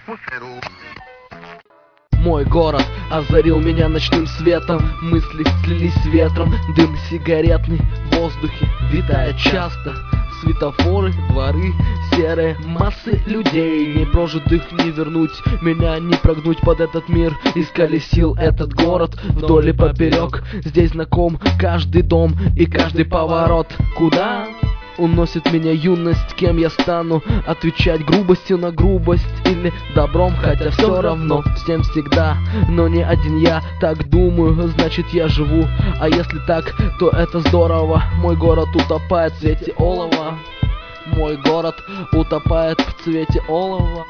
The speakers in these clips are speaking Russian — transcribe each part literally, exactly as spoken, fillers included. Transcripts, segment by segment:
Мой город озарил меня ночным светом, мысли слились с ветром, дым сигаретный в воздухе витает часто. Светофоры, дворы, серые массы людей, не прожитых не вернуть, меня не прогнуть под этот мир. Исколесил этот город вдоль и поперек, здесь знаком каждый дом и каждый поворот. Куда уносит меня юность, кем я стану? Отвечать грубостью на грубость или добром, хотя все равно всем всегда. Но не один я так думаю, значит я живу. А если так, то это здорово. Мой город утопает в цвете олова. Мой город утопает в цвете олова.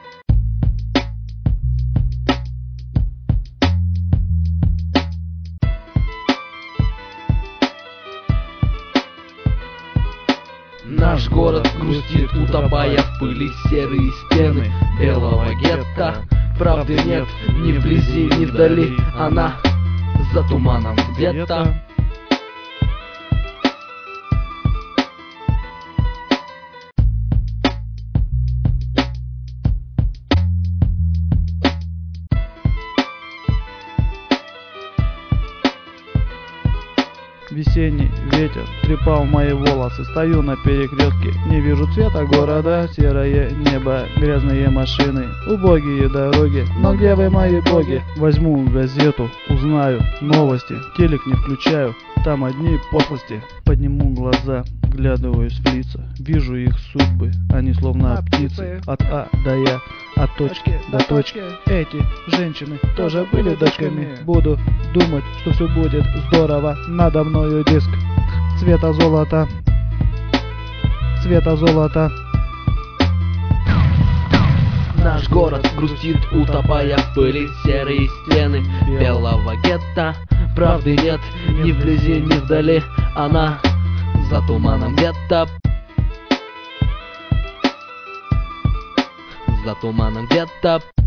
Наш город грустит, утопая в пыли серые стены белого гетто. Правды нет ни вблизи, ни вдали, она за туманом где-то. Весенний ветер трепал мои волосы. Стою на перекрестке, не вижу цвета города. Серое небо, грязные машины, убогие дороги. Но где вы, мои боги? Возьму газету, узнаю новости. Телек не включаю, там одни пошлости. Подниму глаза, вглядываюсь в лица. Вижу их судьбы, они словно птицы. От А до Я, от точки до точки. Эти женщины тоже были дочками. Буду думать, что все будет здорово. Надо мною диск цвета золота, цвета золота. Наш город грустит, утопая в пыли серые стены белого гетто. Правды нет ни вблизи, ни вдали, она за туманом где-то. За туманом где-то.